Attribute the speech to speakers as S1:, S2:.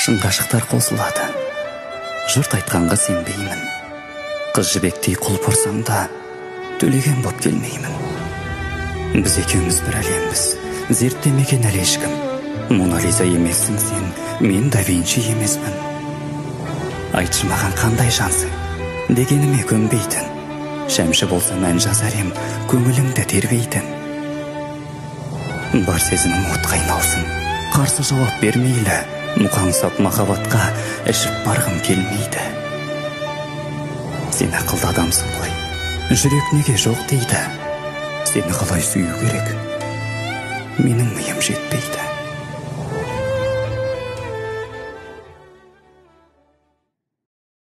S1: шын ғашықтар қосылады. Жұрт айтқанға сенбеймін. Қыз жібектей құлпыр ұрсам да төлеген боп келмеймін. Біз екеуміз бір әлембіз, зерттемеген әлі ешкім. Мона Лиза емессің сен, мен да Винчи емеспін. Айтшы маған қандай жансың, дегеніме көнбейтін. Шәмші болсам ән жазар ем, көңіліңді тербейтін. Бар сезімім отқа айналсын, қарсы жауап бермейлі. Мұқаңсап махаббатқа ішіп барғым келмейді. Сен ақылды адамсың ғой, жүрек неге жоқ дейді. Сені қалай сүю керек, менің миым жетпейді.